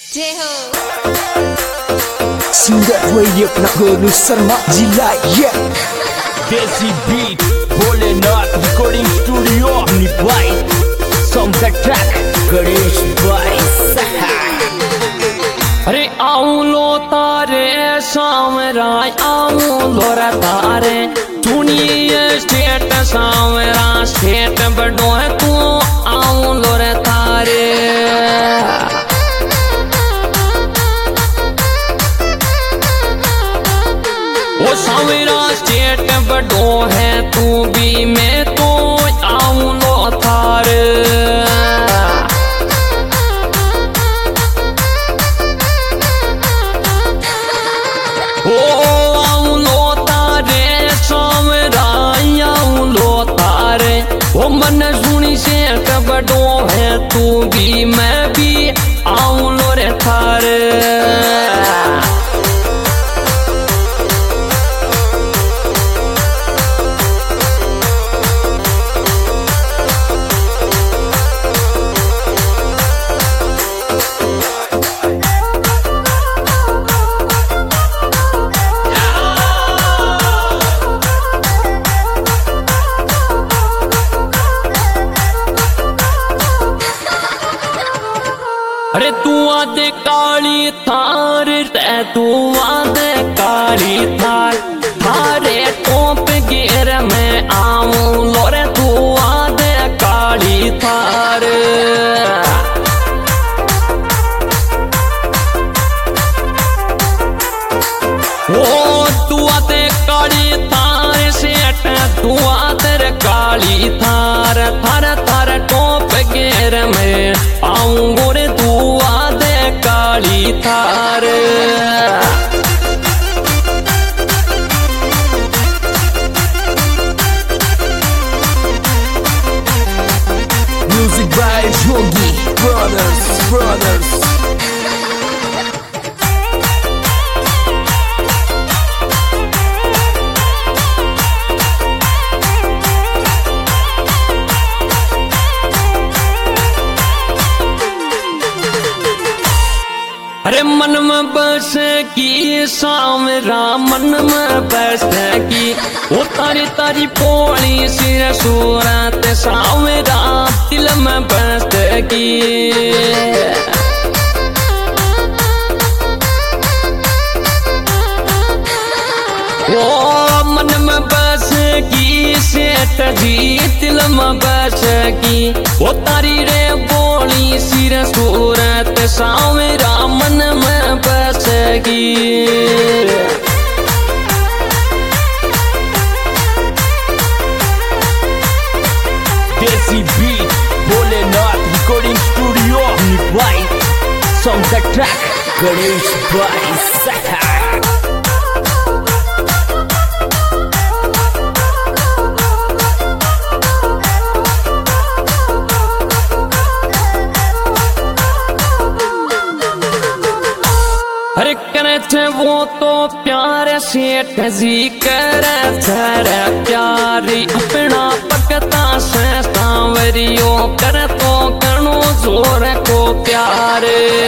जय हो सिंगर वही अपना गोलू शर्मा जिला ये desi beat Bholenath recording studio निभाई सॉन्ग का ट्रैक गणेश भाई अरे आऊं लो तारे सामरा आऊं लो रे तारे सुनिए स्टेट सामरा स्टेट बड़ो है तू आऊं लो रे तारे वो सामरा स्टेट बड़ो है तू भी मैं तो आऊं लो तारे वो मन सुनी से कबडो है तू भी मैं भी आऊं लो रे थारे अरे तू आदे काली थार रे तू आदे काली थार थारे टोप गिर में आऊं लो रे तू आदे काली थार ओ तू आदे काली थार सेठ तू आदे काली थार थार थार टोप गिर में आऊं गोरे तू आदे काली Thar music by Jogi brothers अरे मन में बस की सामरा मन में बस की वो तारी तारी पोली सिर सूरत सामरा दिल में बस की वो मन में बस की सेठ जी दिल में बस की वो तारी रे बोली सिर सूरत सामरा मन में बस की desi beat Bholenath recording studio निभाई सॉन्ग का ट्रैक गणेश भाई अरे करे थे वो तो प्यार सेठ जी करे थे प्यारी अपना पकता से सांवरियो कर तो कणो जोर को प्यार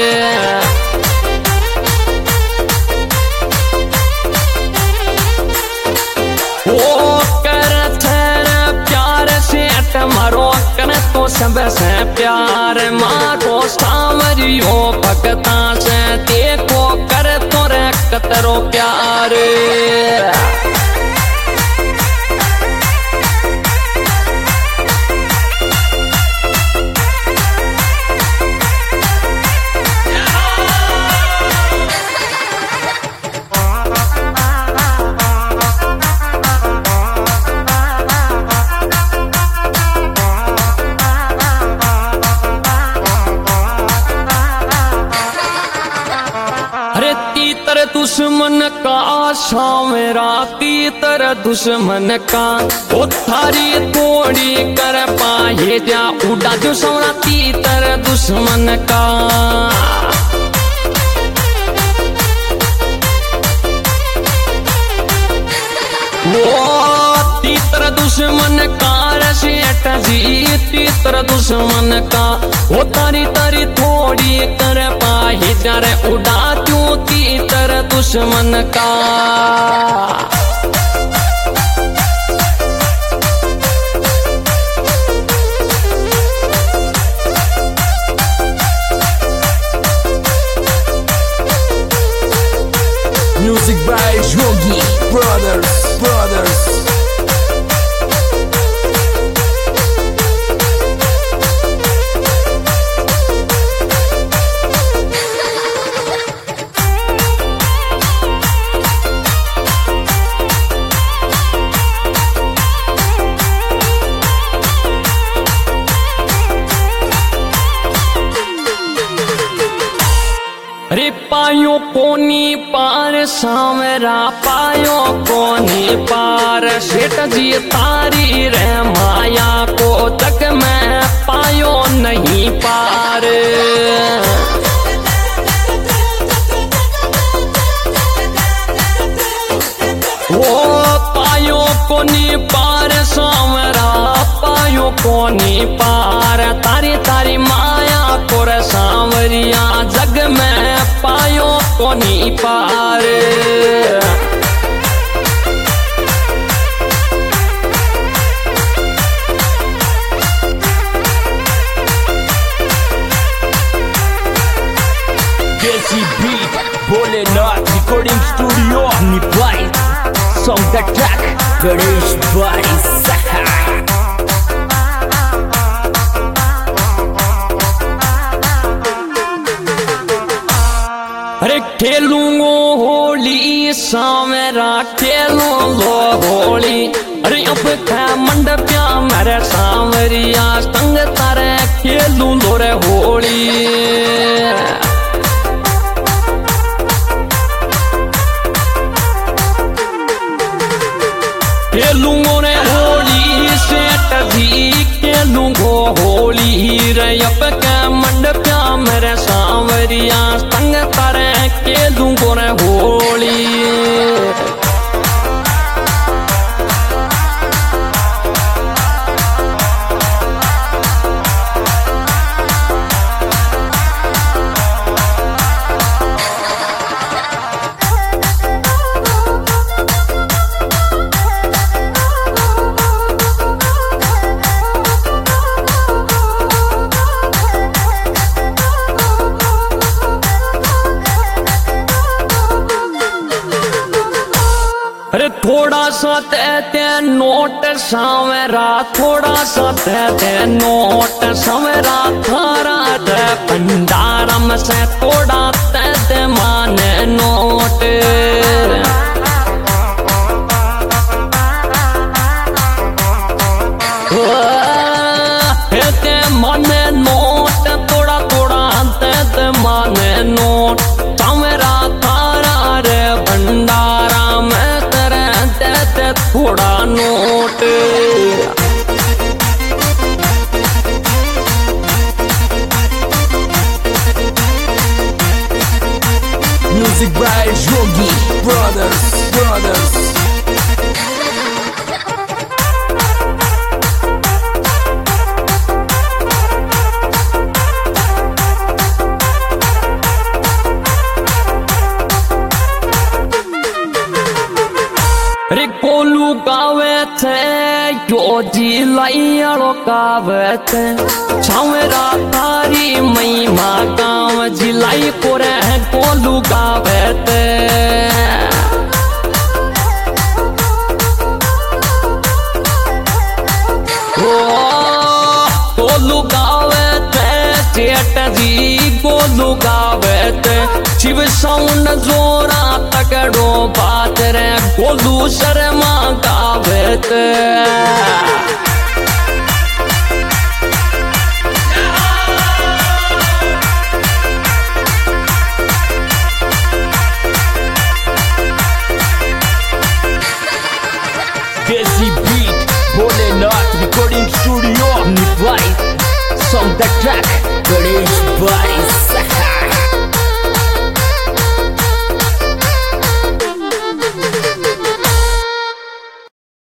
वो कर थे प्यार सेठ मारो कर तो सब से प्यार मारो सांवरियो पकता से देखो कर तो रे कतरो प्यार दुश्मन का सामरा तीतर दुश्मन का वो थारी थोड़ी कर पाए जा उड़ा जो सौरा तीतर दुश्मन का वो तीतर दुश्मन का सेठ जी तीतर दुश्मन का वो तारी तारी थोड़ी कर पाए प्यारे उड़ात्यूं तीतर दुश्मन का। Music by Yogi Brothers. अरे पायो कोनी पार सावरा पायो कोनी पार सेठ जी तारी रे माया को तक मैं पायो नहीं पार। वो पायो कोनी पार सावरा पायो कोनी पार तारी तारी माया को रे सांवरिया जग में पायो कोनी पार। Desi beat Bholenath recording studio निभाई सॉन्ग द ट्रैक गणेश भाई सहा। अरे खेलूंगो होली सावरा खेलूंगो होली। अरे अब क्या मंडपिया मेरे सांवरिया संग तारे खेलूंगो रे होली। खेलूंगो रे होली सेठ जी खेलूंगो होली रे अब क्या मंडपिया मेरे सांवरिया संग तारे खेलूंगो रे होली। अरे थोड़ा सा ते नोट सावरा थोड़ा सा ते नोट सावरा थारा रे भंडारम से थोड़ा ते माने नोट। ते माने नोट थोड़ा थोड़ा ते माने नोट सावरा थारा रे भंडारा में थोड़ा note. Music by Yogi Brothers. अरे कोलू गावे थे योजी लाइयारो गावे थे छावरा तारी महिमा गाँव जिलाई को रे कोलू गावे थे। कोलू गावे थे सेठ जी कोलू गावे थे शिव साउंड जोरा तगड़ो बात रे गोलू शर्मा गावे थे। Desi beat Bholenath recording studio निभाई सॉन्ग द ट्रैक गणेश भाई सहा।